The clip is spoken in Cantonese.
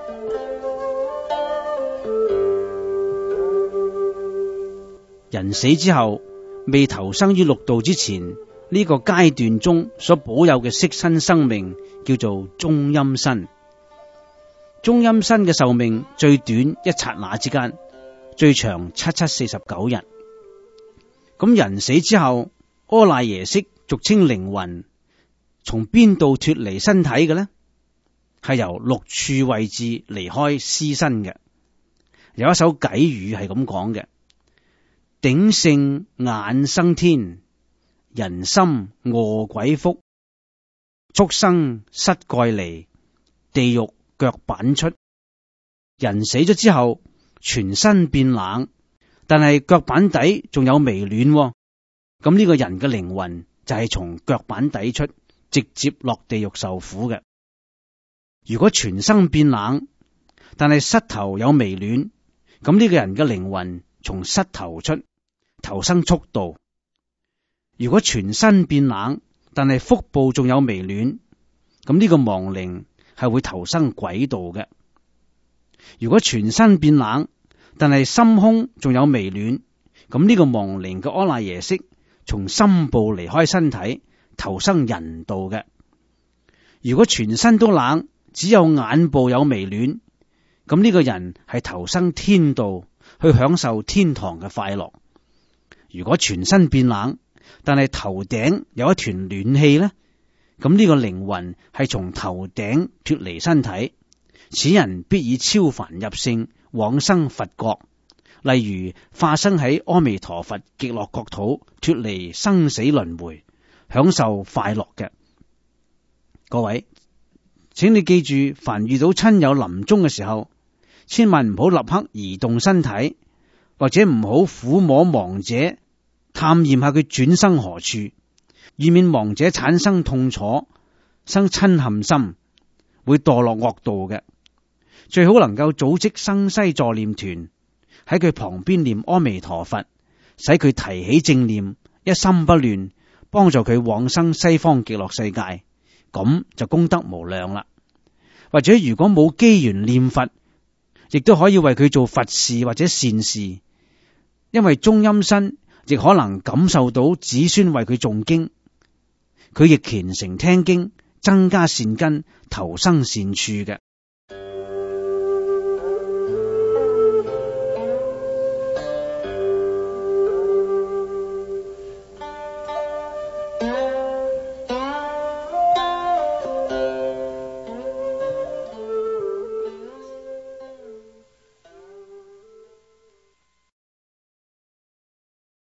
人死之後，未投生於六道之前，呢個階段中所保有嘅色身生命叫做中陰身。中陰身嘅壽命最短一剎那之間，最長7749日。咁人死之後，阿賴耶識俗稱靈魂，從邊度脫離身體嘅呢？係由六處位置離開屍身嘅。有一首偈語係咁講嘅：頂聖眼生天，人心餓鬼腹，畜生膝蓋離，地獄腳板出。人死咗之後，全身變冷，但係腳板底仲有微暖。咁呢個人嘅靈魂就係從腳板底出，直接落地獄受苦嘅。如果全身變冷，但係膝頭有微暖，咁呢個人嘅靈魂從膝頭出，投生畜道。如果全身變冷，但係腹部仲有微暖，咁呢個亡靈係會投生鬼道嘅。如果全身變冷，但係心胸仲有微暖，咁呢個亡靈嘅阿賴耶識從心部離開身體，投生人道嘅。如果全身都冷，只有眼部有微暖，咁呢個人係投生天道，去享受天堂嘅快樂。如果全身變冷，但係頭頂有一團暖氣呢，咁呢個靈魂係從頭頂脫離身體，此人必以超凡入聖，往生佛國，例如化身喺阿彌陀佛極樂國土，脫離生死輪迴，享受快樂嘅。各位，請你記住，凡遇到親友臨終嘅時候，千萬唔好立刻移動身體，或者唔好撫摸亡者，探驗下佢轉生何處，以免亡者產生痛楚，生嗔恨心，會墮落惡道嘅。最好能夠組織生西助念團，喺佢旁邊念阿彌陀佛，使佢提起正念，一心不亂，幫助佢往生西方極樂世界，咁就功德無量啦。或者如果冇機緣念佛，亦都可以為佢做佛事或者善事，因為中陰身亦可能感受到子孫為佢誦經，佢亦虔誠聽經，增加善根，投生善處嘅。